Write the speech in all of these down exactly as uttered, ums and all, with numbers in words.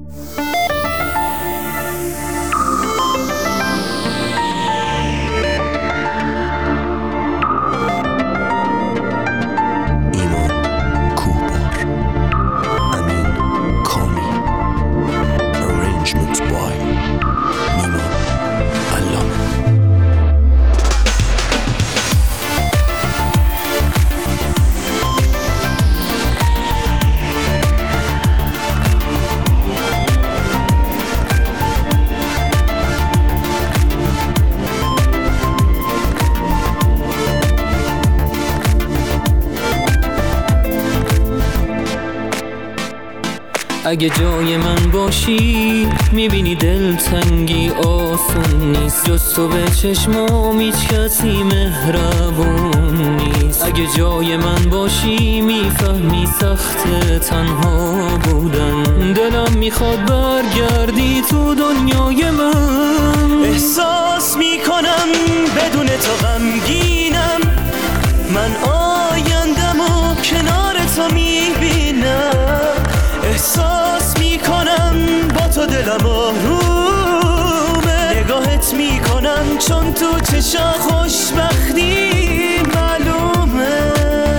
اگه جای من باشی میبینی دلتنگی آسون نیست، جز تو به چشمام هیچ کسی مهربون نیست. اگه جای من باشی میفهمی سخت تنها بودن، دلم میخواد برگردی تو دنیای من. احساس میکنم بدون تو غمگینم، من آیندمو کنار تو میبینم. احساس میکنم با تو دلم آرومه، نگاهت میکنم چون تو چشا خوشبختی معلومه.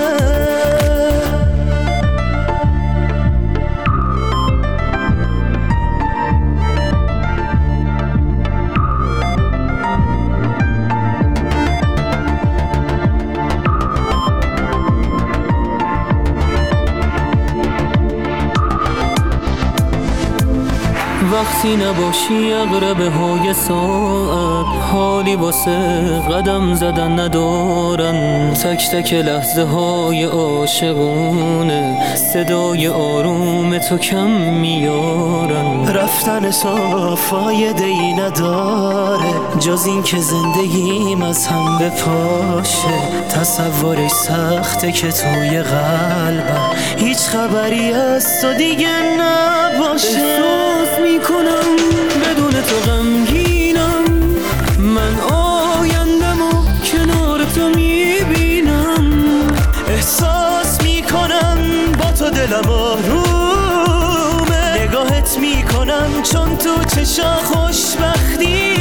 وقتی نباشی اقربه های ساعت حالی واسه قدم زدن ندارن، تک تک لحظه های عاشقونه صدای آروم تو کم میارن. رفتن تو فایده ای نداره جز این که زندگیم از هم بپاشه. تصورش سخته که توی قلبم هیچ خبری از تو دیگه نباشه. احساس میکنم بدون تو غمگینم، من آیندمو کنار تو میبینم. احساس میکنم با تو دلم آرومه، نگاهت میکنم چون تو چشا خوشبختی